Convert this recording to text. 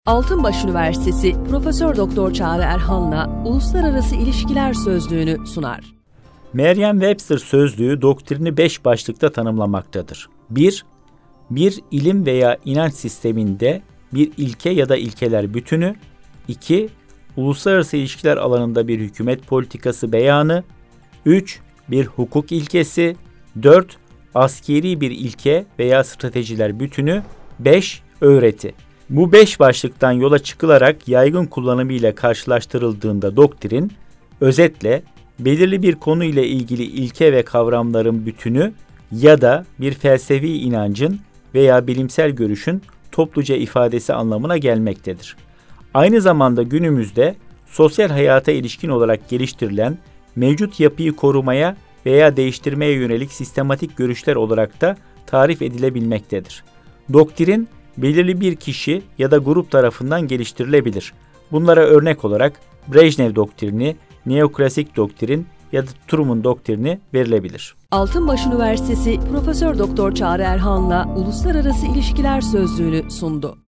Altınbaş Üniversitesi Profesör Doktor Çağrı Erhan'la Uluslararası İlişkiler Sözlüğü'nü sunar. Merriam-Webster sözlüğü doktrini 5 başlıkta tanımlamaktadır. 1. Bir ilim veya inanç sisteminde bir ilke ya da ilkeler bütünü. 2. Uluslararası ilişkiler alanında bir hükümet politikası beyanı. 3. Bir hukuk ilkesi. 4. Askeri bir ilke veya stratejiler bütünü. 5. Öğreti. Bu 5 başlıktan yola çıkılarak yaygın kullanımı ile karşılaştırıldığında doktrin, özetle belirli bir konu ile ilgili ilke ve kavramların bütünü ya da bir felsefi inancın veya bilimsel görüşün topluca ifadesi anlamına gelmektedir. Aynı zamanda günümüzde sosyal hayata ilişkin olarak geliştirilen mevcut yapıyı korumaya veya değiştirmeye yönelik sistematik görüşler olarak da tarif edilebilmektedir. Doktrin, belirli bir kişi ya da grup tarafından geliştirilebilir. Bunlara örnek olarak Brejnev doktrini, neoklasik doktrin ya da Truman doktrini verilebilir. Altınbaş Üniversitesi Profesör Doktor Çağrı Erhan'la Uluslararası İlişkiler Sözlüğü'nü sundu.